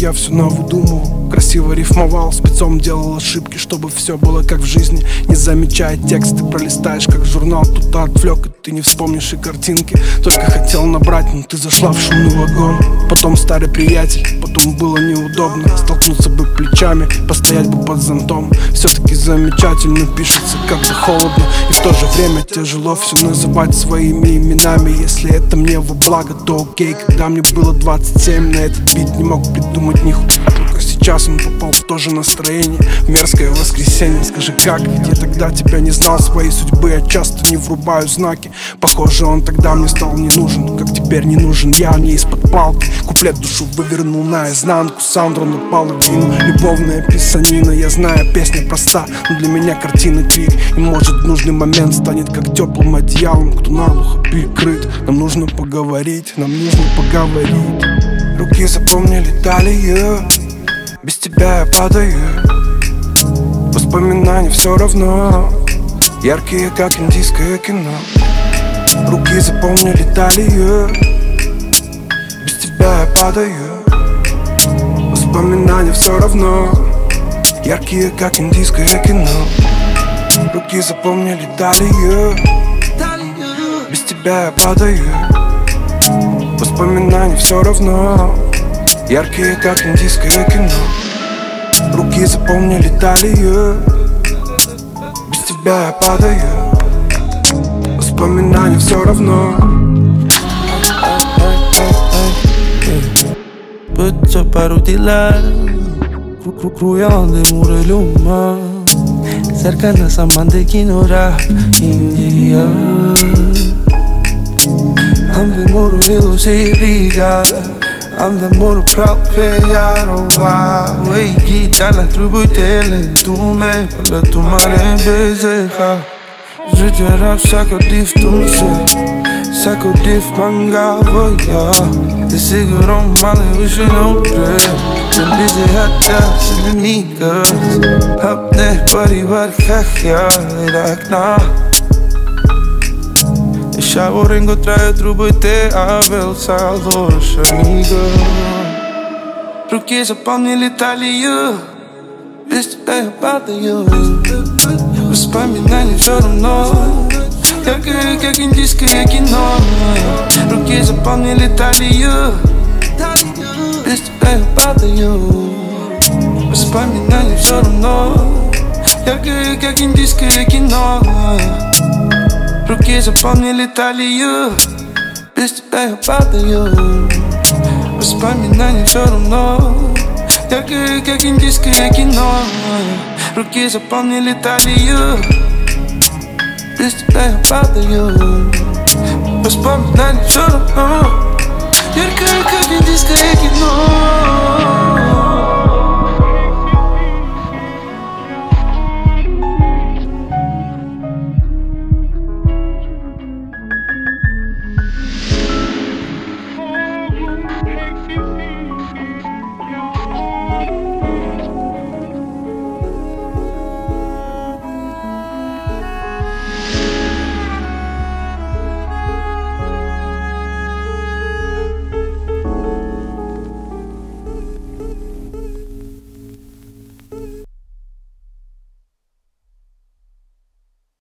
я все навыдумывал. Красиво рифмовал, спецом делал ошибки, чтобы все было как в жизни. Не замечая тексты, пролистаешь как журнал. Тут отвлек, и ты не вспомнишь и картинки. Только хотел набрать, но ты зашла в шумный вагон. Потом старый приятель, потом было неудобно. Столкнуться бы плечами, постоять бы под зонтом. Все-таки замечательно пишется, как-то холодно. И в то же время тяжело все называть своими именами. Если это мне во благо, то окей. Когда мне было 27, на этот бит не мог придумать нихуя. Только сейчас он попал в то же настроение, в мерзкое воскресенье. Скажи, как? Ведь я тогда тебя не знал, своей судьбы я часто не врубаю знаки. Похоже, он тогда мне стал не нужен, как теперь не нужен я, не из-под палки. Куплет душу вывернул наизнанку, саундру на половину. Любовная писанина, я знаю, песня проста, но для меня картина крик. И может в нужный момент станет как теплым одеялом, кто наглухо прикрыт. Нам нужно поговорить, нам нужно поговорить. Руки запомнили талию, без тебя я падаю. Воспоминания все равно яркие, как индийское кино. Руки запомнили талию, без тебя я падаю. Воспоминания все равно яркие, как индийское кино. Руки запомнили талию, без тебя я падаю. Воспоминания все равно яркие, как индийское кино. Руки запомнили талию, без тебя я падаю. Воспоминания все равно. Puedo para utilar, crujando de mureluma, cercanas a mantequinora, India. Ande moro eu sei brigar, ande moro pra pegar o ar. Wey, guitarra, tributele, tu me para tomar em bezeja. Je te rap, saco diff, tu me sei, saco diff, manga, voya. Te seguro mal, eu já não creio. Te dizer até, se niggas, up there, buddy, what ja, direct na. Chavo Ringo trae trubo e te Abel Salvador amigo. Руки запомнили талию, без тебя я падаю. Воспоминания все равно яркие, как индийское кино. Руки запомнили талию, без тебя я падаю. Воспоминания все равно яркие, как индийское кино. Руки запомнили талию, без тебя я падаю. Воспоминания все равно яркие, как индийское кино. Руки запомнили талию, без тебя я падаю. Воспоминания все равно яркие, как индийское кино.